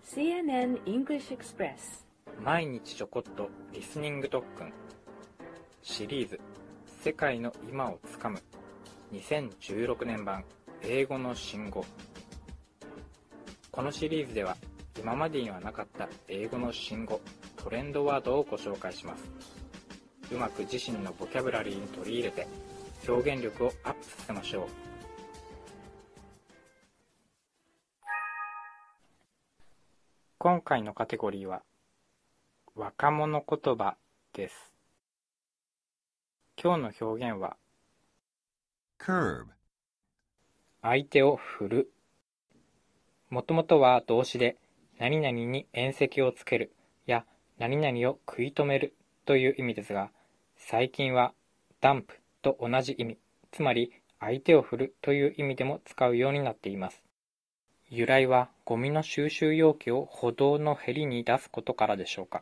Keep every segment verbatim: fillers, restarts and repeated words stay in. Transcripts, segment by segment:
シーエヌエヌ English Express 毎日ちょこっとリスニング特訓シリーズ世界の今をつかむにせんじゅうろくねん版英語の新語。このシリーズでは今までにはなかった英語の新語トレンドワードをご紹介します。うまく自身のボキャブラリーに取り入れて表現力をアップさせましょう。今回のカテゴリーは若者言葉です。今日の表現は curb 相手を振る。もともとは動詞で何々に縁石をつけるや何々を食い止めるという意味ですが、最近はダンプと同じ意味、つまり相手を振るという意味でも使うようになっています。由来はゴミの収集容器を歩道のへりに出すことからでしょうか。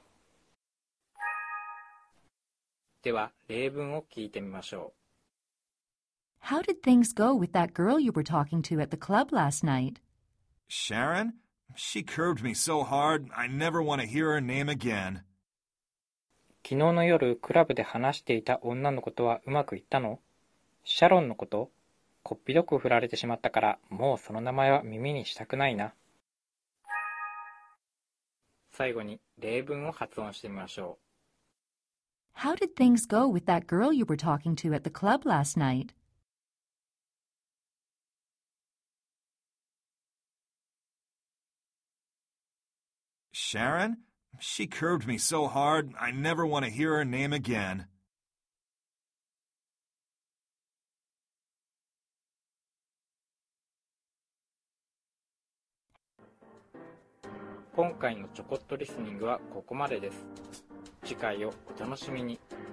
では例文を聞いてみましょう。 How did things go with that girl you were talking to at the club last night? Sharon? She curbed me so hard, I never want to hear her name again. 昨日の夜クラブで話していた女の子とはうまくいったの？シャロンのこと？こっぴどく振られてしまったからもうその名前は耳にしたくないな。最後に例文を発音してみましょう。How did things go with that girl you were talking to at the club last night? Sharon? She curbed me so hard, I never want to hear her name again. 今回のちょこっとリスニングはここまでです。次回をお楽しみに。